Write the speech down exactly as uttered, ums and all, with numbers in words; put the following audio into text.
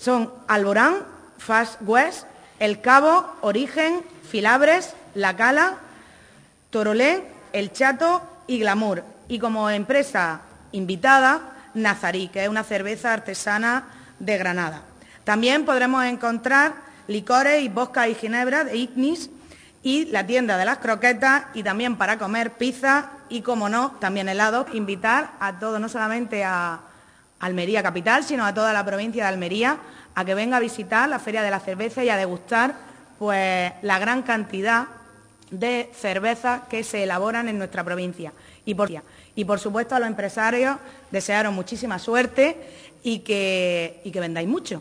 son Alborán, Fast West, El Cabo, Origen, Filabres, La Cala, Torolé, El Chato y Glamour. Y como empresa invitada, Nazarí, que es una cerveza artesana de Granada. También podremos encontrar licores y vodka y ginebra de Ignis y la tienda de las croquetas y también para comer pizza y, como no, también helados. Invitar a todos, no solamente a Almería capital, sino a toda la provincia de Almería, a que venga a visitar la Feria de la Cerveza y a degustar pues, la gran cantidad de cervezas que se elaboran en nuestra provincia. Y por, y por supuesto a los empresarios desearos muchísima suerte y que, y que vendáis mucho.